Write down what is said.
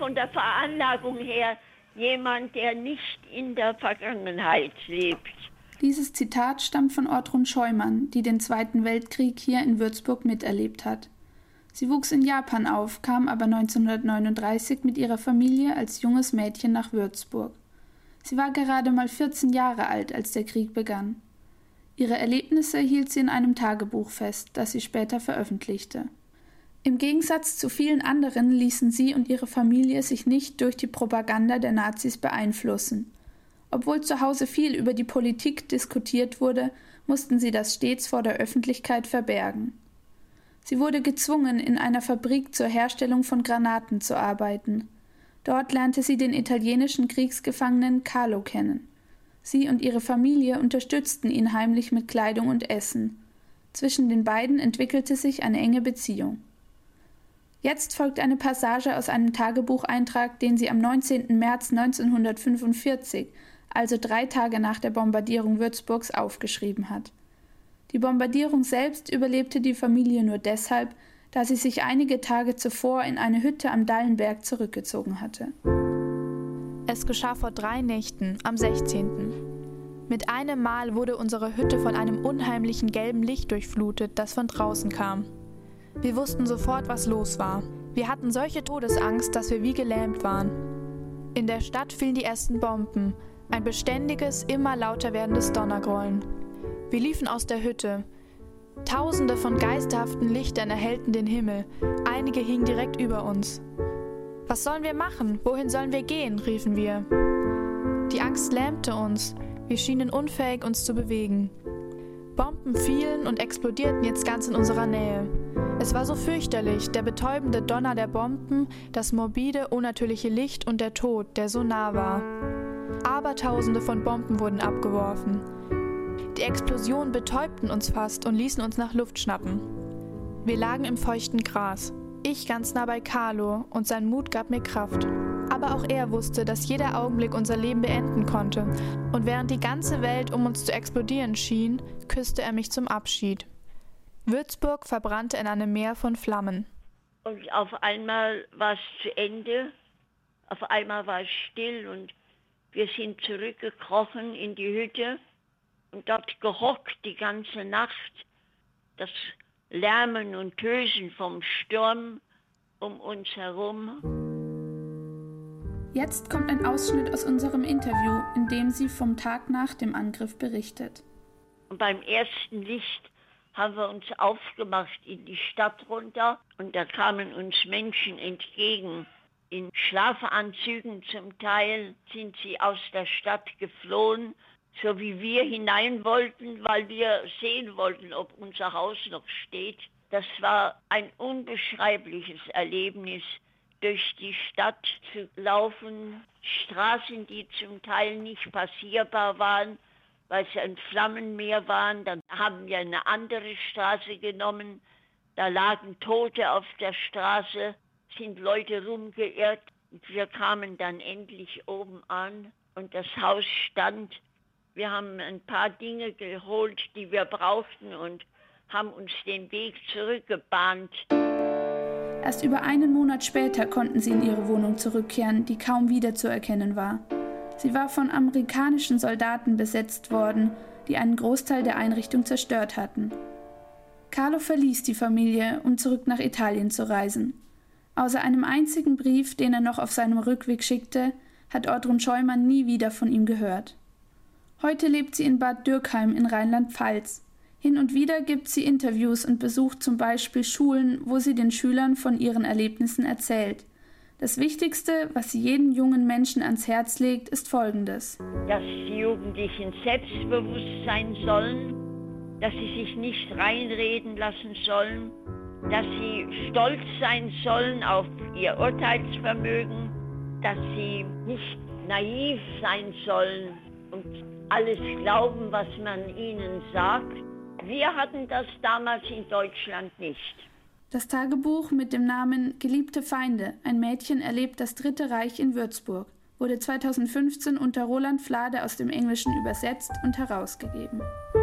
von der Veranlagung her jemand, der nicht in der Vergangenheit lebt. Dieses Zitat stammt von Otrun Scheumann, die den Zweiten Weltkrieg hier in Würzburg miterlebt hat. Sie wuchs in Japan auf, kam aber 1939 mit ihrer Familie als junges Mädchen nach Würzburg. Sie war gerade mal 14 Jahre alt, als der Krieg begann. Ihre Erlebnisse hielt sie in einem Tagebuch fest, das sie später veröffentlichte. Im Gegensatz zu vielen anderen ließen sie und ihre Familie sich nicht durch die Propaganda der Nazis beeinflussen. Obwohl zu Hause viel über die Politik diskutiert wurde, mussten sie das stets vor der Öffentlichkeit verbergen. Sie wurde gezwungen, in einer Fabrik zur Herstellung von Granaten zu arbeiten. Dort lernte sie den italienischen Kriegsgefangenen Carlo kennen. Sie und ihre Familie unterstützten ihn heimlich mit Kleidung und Essen. Zwischen den beiden entwickelte sich eine enge Beziehung. Jetzt folgt eine Passage aus einem Tagebucheintrag, den sie am 19. März 1945, also 3 Tage nach der Bombardierung Würzburgs, aufgeschrieben hat. Die Bombardierung selbst überlebte die Familie nur deshalb, da sie sich einige Tage zuvor in eine Hütte am Dallenberg zurückgezogen hatte. Es geschah vor 3 Nächten, am 16. Mit einem Mal wurde unsere Hütte von einem unheimlichen gelben Licht durchflutet, das von draußen kam. Wir wussten sofort, was los war. Wir hatten solche Todesangst, dass wir wie gelähmt waren. In der Stadt fielen die ersten Bomben, ein beständiges, immer lauter werdendes Donnergrollen. Wir liefen aus der Hütte. Tausende von geisterhaften Lichtern erhellten den Himmel, einige hingen direkt über uns. »Was sollen wir machen? Wohin sollen wir gehen?« riefen wir. Die Angst lähmte uns, wir schienen unfähig, uns zu bewegen. Bomben fielen und explodierten jetzt ganz in unserer Nähe. Es war so fürchterlich, der betäubende Donner der Bomben, das morbide, unnatürliche Licht und der Tod, der so nah war. Abertausende von Bomben wurden abgeworfen. Die Explosionen betäubten uns fast und ließen uns nach Luft schnappen. Wir lagen im feuchten Gras. Ich ganz nah bei Carlo und sein Mut gab mir Kraft. Aber auch er wusste, dass jeder Augenblick unser Leben beenden konnte. Und während die ganze Welt um uns zu explodieren schien, küsste er mich zum Abschied. Würzburg verbrannte in einem Meer von Flammen. Und auf einmal war es zu Ende. Auf einmal war es still und wir sind zurückgekrochen in die Hütte und dort gehockt die ganze Nacht. Das Lärmen und Tösen vom Sturm um uns herum. Jetzt kommt ein Ausschnitt aus unserem Interview, in dem sie vom Tag nach dem Angriff berichtet. Und beim ersten Licht haben wir uns aufgemacht in die Stadt runter und da kamen uns Menschen entgegen. In Schlafanzügen zum Teil sind sie aus der Stadt geflohen, so wie wir hinein wollten, weil wir sehen wollten, ob unser Haus noch steht. Das war ein unbeschreibliches Erlebnis, durch die Stadt zu laufen, Straßen, die zum Teil nicht passierbar waren, weil sie ein Flammenmeer waren. Dann haben wir eine andere Straße genommen, da lagen Tote auf der Straße, sind Leute rumgeirrt. Und wir kamen dann endlich oben an und das Haus stand. Wir haben ein paar Dinge geholt, die wir brauchten und haben uns den Weg zurückgebahnt. Erst über einen Monat später konnten sie in ihre Wohnung zurückkehren, die kaum wiederzuerkennen war. Sie war von amerikanischen Soldaten besetzt worden, die einen Großteil der Einrichtung zerstört hatten. Carlo verließ die Familie, um zurück nach Italien zu reisen. Außer einem einzigen Brief, den er noch auf seinem Rückweg schickte, hat Otrun Scheumann nie wieder von ihm gehört. Heute lebt sie in Bad Dürkheim in Rheinland-Pfalz. Hin und wieder gibt sie Interviews und besucht zum Beispiel Schulen, wo sie den Schülern von ihren Erlebnissen erzählt. Das Wichtigste, was sie jedem jungen Menschen ans Herz legt, ist Folgendes: Dass die Jugendlichen selbstbewusst sein sollen, dass sie sich nicht reinreden lassen sollen, dass sie stolz sein sollen auf ihr Urteilsvermögen, dass sie nicht naiv sein sollen und alles glauben, was man ihnen sagt. Wir hatten das damals in Deutschland nicht. Das Tagebuch mit dem Namen »Geliebte Feinde. Ein Mädchen erlebt das Dritte Reich in Würzburg« wurde 2015 unter Roland Flade aus dem Englischen übersetzt und herausgegeben.